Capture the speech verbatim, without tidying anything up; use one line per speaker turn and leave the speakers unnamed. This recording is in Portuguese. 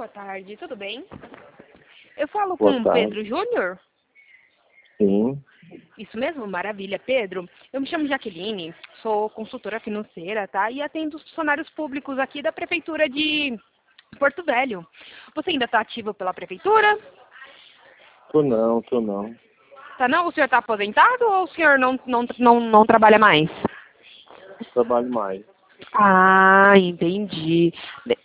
Boa tarde, tudo bem? Eu falo
Boa
com o
tarde.
Pedro Júnior?
Sim.
Isso mesmo? Maravilha. Pedro, eu me chamo Jaqueline, sou consultora financeira, tá? E atendo os funcionários públicos aqui da Prefeitura de Porto Velho. Você ainda está ativo pela Prefeitura?
Tô não, tô não.
Tá não? O senhor está aposentado ou o senhor não, não, não, não trabalha mais?
Não trabalho mais.
Ah, entendi.